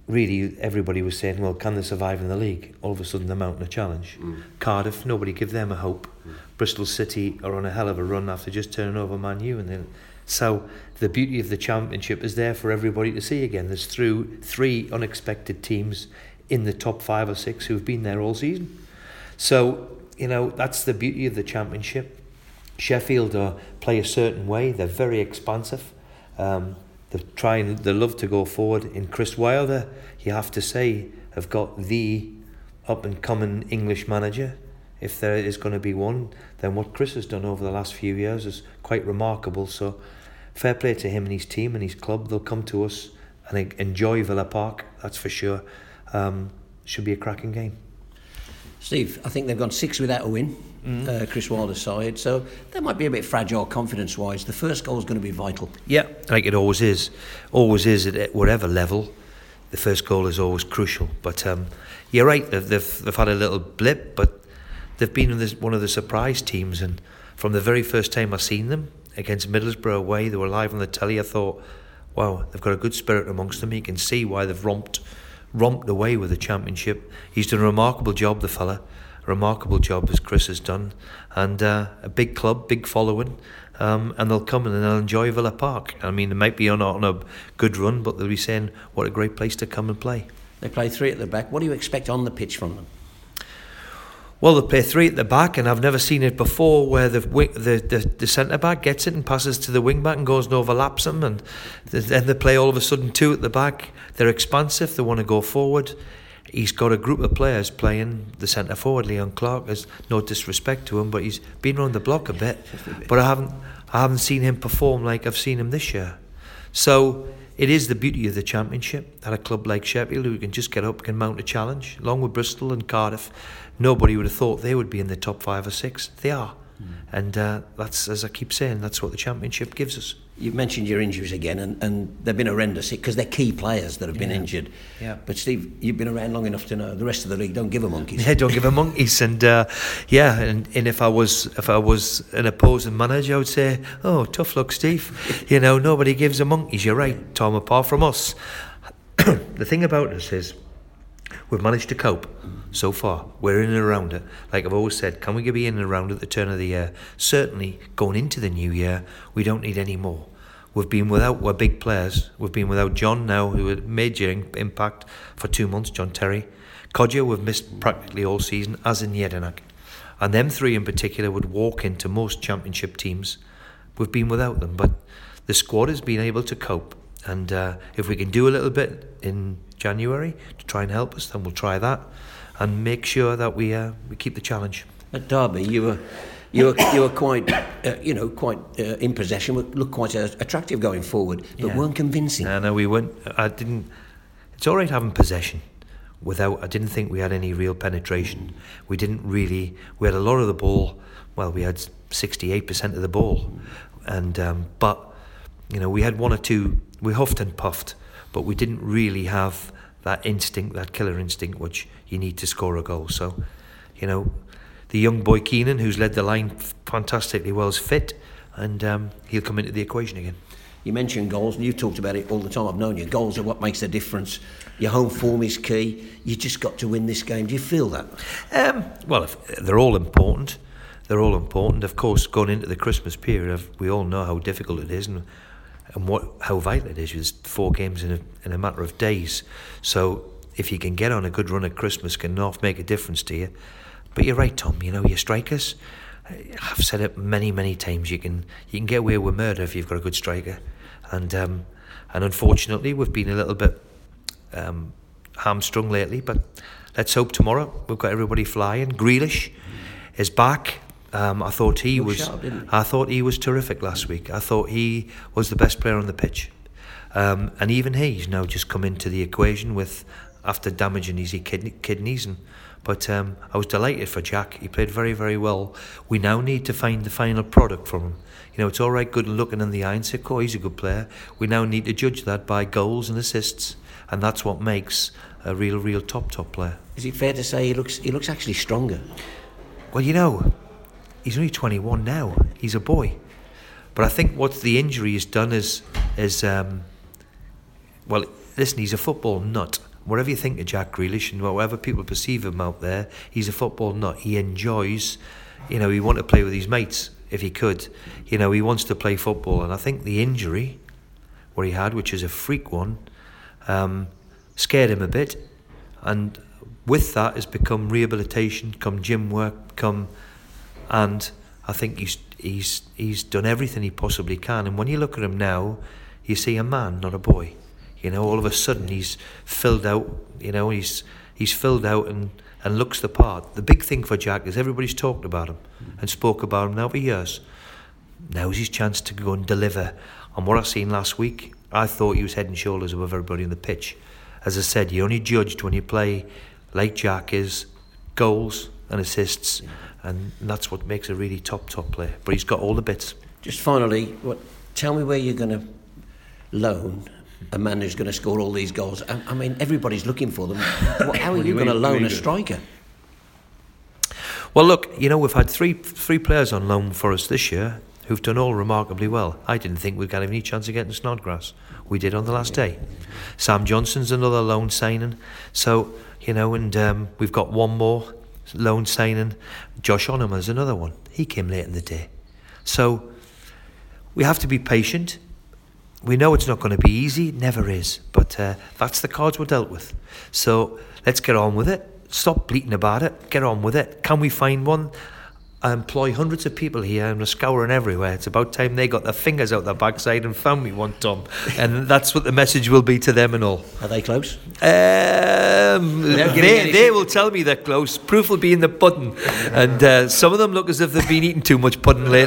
really everybody was saying, well, can they survive in the league? All of a sudden they're mounting a challenge. Cardiff, nobody give them a hope. Bristol City are on a hell of a run after just turning over Man U. So the beauty of the Championship is there for everybody to see again. There's three unexpected teams in the top 5 or 6 who've been there all season. So, that's the beauty of the Championship. Sheffield play a certain way. They're very expansive. They love to go forward. In Chris Wilder, you have to say, have got the up-and-coming English manager. If there is going to be one, then what Chris has done over the last few years is quite remarkable. So fair play to him and his team and his club. They'll come to us and enjoy Villa Park, that's for sure. Should be a cracking game. Steve, I think they've gone 6 without a win, Chris Wilder's side, so they might be a bit fragile confidence-wise. The first goal is going to be vital. Yeah, like it always is. Always is at whatever level. The first goal is always crucial. But you're right, they've had a little blip, but they've been one of the surprise teams. And from the very first time I seen them, against Middlesbrough away, they were live on the telly, I thought, wow, they've got a good spirit amongst them. You can see why they've romped away with the Championship. He's done a remarkable job, the fella. A remarkable job as Chris has done. And a big club, big following. And they'll come and they'll enjoy Villa Park. I mean, they might be on a good run, but they'll be saying, what a great place to come and play. They play 3 at the back. What do you expect on the pitch from them? Well, they play 3 at the back, and I've never seen it before where the centre-back gets it and passes to the wing-back and goes and overlaps them, and then they play all of a sudden 2 at the back. They're expansive, they want to go forward. He's got a group of players playing the centre-forward, Leon Clark. There's no disrespect to him, but he's been around the block a bit. But I haven't seen him perform like I've seen him this year. So it is the beauty of the Championship that a club like Sheffield, who can just get up, can mount a challenge, along with Bristol and Cardiff. Nobody would have thought they would be in the top 5 or 6. They are. And that's, as I keep saying, that's what the Championship gives us. You've mentioned your injuries again, and they've been horrendous because they're key players that have been injured. Yeah. But Steve, you've been around long enough to know the rest of the league don't give a monkeys. Yeah, don't give a monkeys. And and if I was an opposing manager, I would say, oh, tough luck, Steve. Nobody gives a monkeys. You're right, Tom. Apart from us, the thing about us is we've managed to cope so far. We're in and around it. Like I've always said, can we be in and around at the turn of the year? Certainly, going into the new year, we don't need any more. We've been without our big players. We've been without John now, who had major impact for 2 months, John Terry. Kodjo, we've missed practically all season, as in Jedinak. And them 3 in particular would walk into most Championship teams. We've been without them, but the squad has been able to cope. And if we can do a little bit in January to try and help us, then we'll try that and make sure that we keep the challenge. At Derby, you were quite in possession. Looked quite attractive going forward, but weren't convincing. No, we weren't. It's all right having possession. I didn't think we had any real penetration. We didn't really. We had a lot of the ball. Well, we had 68% of the ball, and but we had 1 or 2. We huffed and puffed, but we didn't really have that instinct, that killer instinct, which you need to score a goal. So, the young boy Keenan, who's led the line fantastically well, is fit, and he'll come into the equation again. You mentioned goals, and you've talked about it all the time. I've known you. Goals are what makes the difference. Your home form is key. You just got to win this game. Do you feel that? Well, they're all important. They're all important. Of course, going into the Christmas period, we all know how difficult it is, and how vital it is. There's 4 games in a matter of days. So if you can get on a good run at Christmas, can North make a difference to you. But you're right, Tom. Your strikers, I've said it many, many times. You can get away with murder if you've got a good striker. And unfortunately, we've been a little bit hamstrung lately. But let's hope tomorrow we've got everybody flying. Grealish is back. I thought he was terrific last week. I thought he was the best player on the pitch, and even he's now just come into the equation after damaging his kidneys. But I was delighted for Jack. He played very, very well. We now need to find the final product from him. It's all right, good looking in the eye and say, "Oh, he's a good player." We now need to judge that by goals and assists, and that's what makes a real top player. Is it fair to say he looks actually stronger? Well, he's only 21 now. He's a boy. But I think what the injury has done is listen, he's a football nut. whatever you think of Jack Grealish and whatever people perceive him out there, he's a football nut. He enjoys, he wanted to play with his mates if he could. He wants to play football. And I think the injury, what he had, which is a freak one, scared him a bit. And with that has become rehabilitation, come gym work, and I think he's done everything he possibly can. And when you look at him now, you see a man, not a boy. All of a sudden he's filled out. He's filled out and looks the part. The big thing for Jack is everybody's talked about him and spoke about him now for years. Now's his chance to go and deliver. And what I seen last week, I thought he was head and shoulders above everybody on the pitch. As I said, you're only judged when you play like Jack is, goals and assists, and that's what makes a really top player. But he's got all the bits. Just finally, tell me where you're going to loan a man who's going to score all these goals. I mean, everybody's looking for them. How are you going to loan a striker? Well, look, we've had three players on loan for us this year who've done all remarkably well. I didn't think we'd get any chance of getting Snodgrass. We did on the last day. Sam Johnson's another loan signing. So, and we've got one more loan signing. Josh Onoma's another one. He came late in the day. So, we have to be patient. We know it's not going to be easy. It never is. But that's the cards we're dealt with. So, let's get on with it. Stop bleating about it. Get on with it. Can we find one? I employ hundreds of people here and we're scouring everywhere. It's about time they got their fingers out their backside and found me one, Tom. And that's what the message will be to them and all. Are they close? They will tell me they're close. Proof will be in the pudding. And some of them look as if they've been eating too much pudding lately.